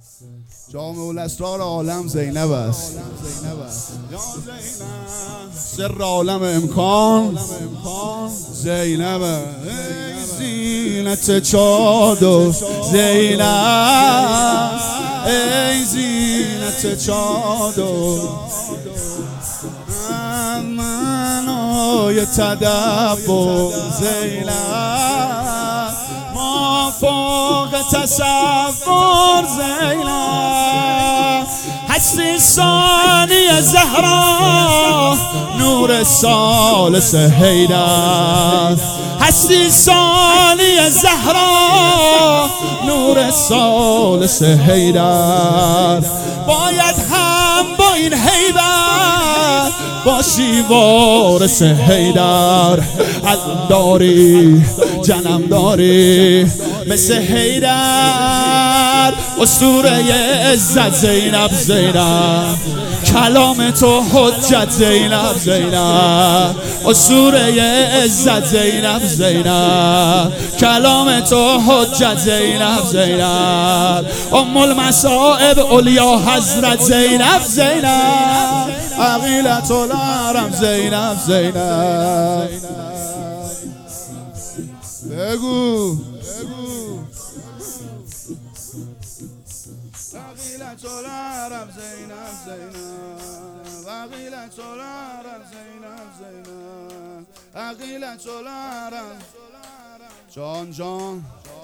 جامع الاسرار عالم زینب است. سر عالم امکان زینب. ای زینت چادر زینب، ای زینت چادر منای تدبر زینب، ما فوق تصور زینب. هستی ثانی زهرا نور ثالث حیدر، هستی ثانی زهرا نور ثالث حیدر. باید هم با این حیدر باشی وارث حیدر. علم داری جنم داری مثل حیدر، اسطوره عزت زینب زینب، کلام تو حجت زینب زینب، اسطوره عزت زینب زینب، کلام تو حجت زینب زینب. ام المصائب علیا حضرت زینب زینب، عقیلة الحرم زینب زینب. بگو عقیلة الحرم زینب زینب، عقیلة الحرم زینب زینب، عقیلة الحرم جان جان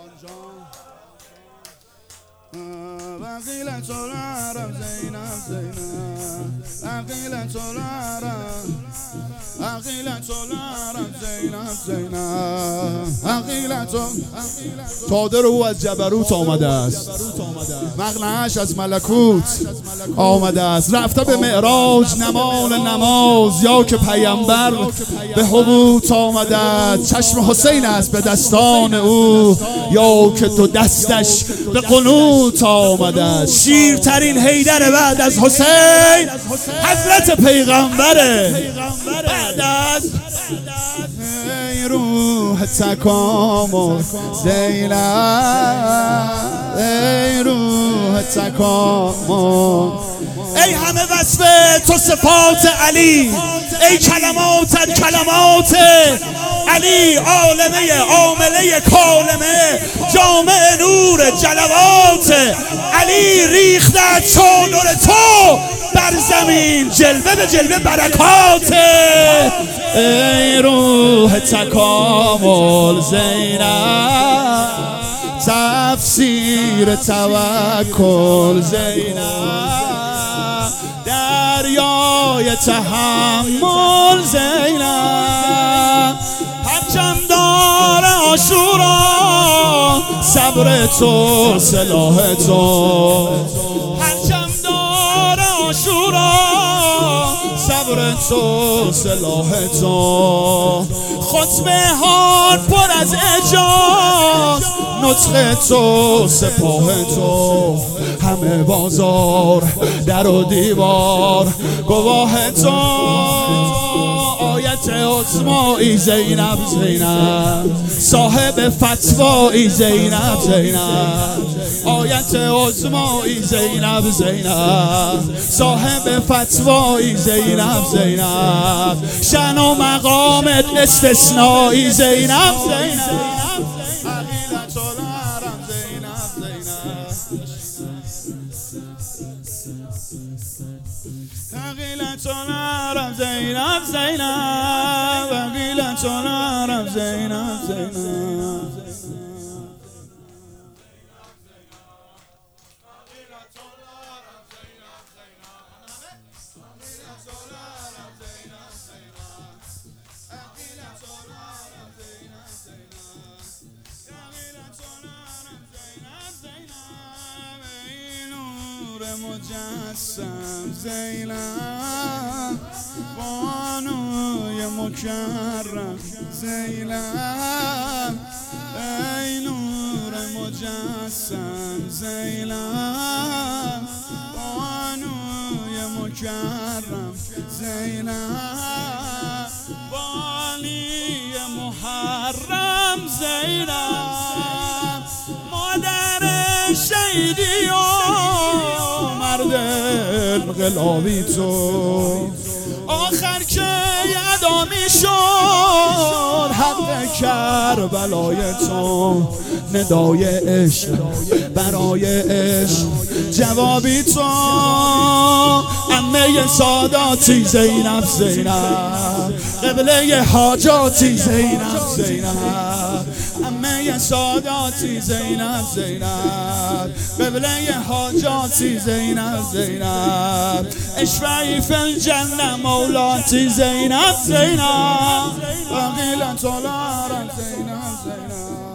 عقیلة الحرم زینب زینب، عقیلة الحرم، عقیلة الحرم زینب زینب، عقیلة. چادر او از جبروت آمده است، مقنعش از ملکوت آمده است. رفته به معراج نمال نماز، یا که پیامبر به حبوط آمده است. چشم حسین است به دستان او، یا که تو دستش به قنوت آمده است. شیرترین حیدر بعد از حسین حضرت پیغمبره. بعد از ای روح تکامل زینب، ای روح تکامل، ای همه وصف تو صفات علی، ای کلماتت کلمات علی، عالمه عامله کالمه، جامع نور جلوات علی. ریختت چادر تو بر زمین، جلوه به جلوه برکات. ای روح تکامل زینب، تفسیر توکل زینب، دریای تحمل زینب. پرچم دار عاشورا صبر تو سلاح تو، پرچم دار عاشورا صبر تو سلاح تو. خطبه ها پر از اعجاز، نطق تو سپاه تو، همه بازار در و دیوار گواه تو. آیت عظمایی زینب زینب، صاحب فتوایی زینب زینب، آیت عظمایی زینب زینب، صاحب فتوایی زینب زینب، شأن و مقامت استثنایی زینب زینب، عقیلة الحرم زینب زینب، عقیلة الحرم زینب زینب، عقیلة الحرم زینب زینب. مجسم زینب، بانوی مکرم زینب، ای نور مجسم زینب، بانوی مکرم زینب، بالی محرم زینب، مادر شهیدیان مرد انقلابی تو، آخر که ادا میشد حق کربلای تو، ندای عشق برای عشق جوابی تو، عمه ساداتی زینب زینب، قبله حاجاتی زینب زینب، عمه ساداتی زینب زینب، قبله حاجاتی زینب زینب، اشفعی فی الجنه مولاتی زینب زینب، وقیل طلارت زینب زینب.